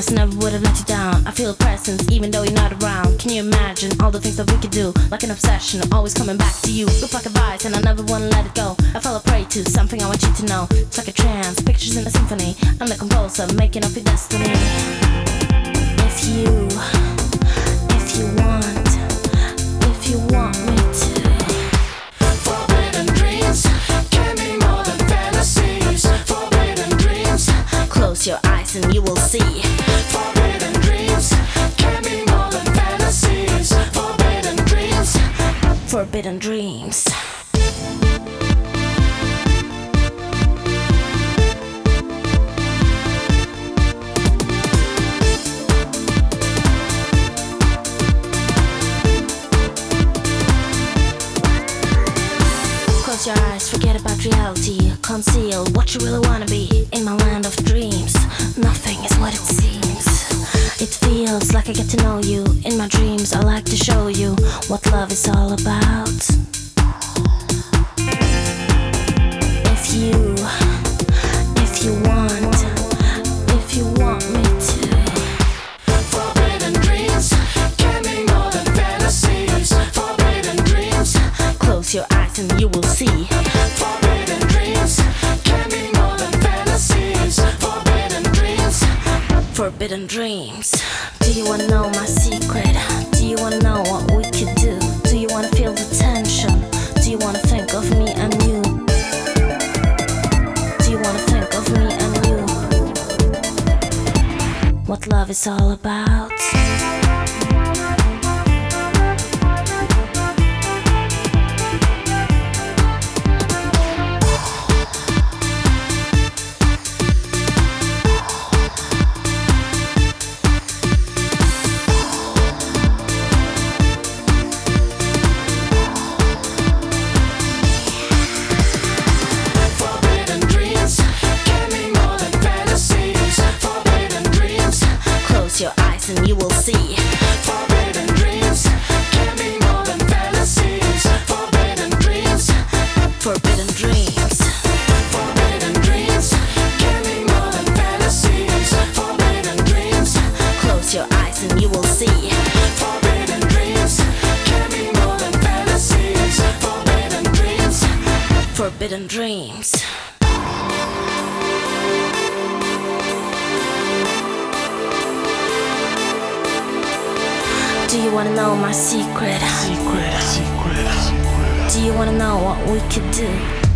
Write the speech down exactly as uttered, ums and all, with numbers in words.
promise never would have let you down. I feel a presence even though you're not around. Can you imagine all the things that we could do? Like an obsession, always coming back to you. Look like a vice and I never wanna let it go. I fell a prey to something I want you to know. It's like a trance, pictures in a symphony. I'm the composer, making up your destiny. If you, if you want, if you want me to. Forbidden dreams can be more than fantasies. Forbidden dreams. Close your eyes and you will see. Forbidden dreams can be more than fantasies. Forbidden dreams. Forbidden dreams. Close your eyes, forget about reality. Conceal what you really wanna be. In my land of dreams, nothing is what it seems. It feels like I get to know you. In my dreams, I like to show you what love is all about. If you, if you want, if you want me to. Forbidden dreams can be more than fantasies. Forbidden dreams. Close your eyes and you will see. Forbidden dreams can be more than fantasies. Forbidden dreams. Forbidden dreams. Do you wanna know my secret? Do you wanna know what we could do? Do you wanna feel the tension? Do you wanna think of me and you? Do you wanna think of me and you? What love is all about? Your eyes and you will see. Forbidden dreams can be more than fantasies. Forbidden dreams. Forbidden dreams. Forbidden dreams can be more than fantasies. Forbidden dreams. Close your eyes and you will see. Forbidden dreams can be more than fantasies. Forbidden dreams. Forbidden dreams. Do you wanna know my secret? Secret, secret, secret. Do you wanna know what we could do?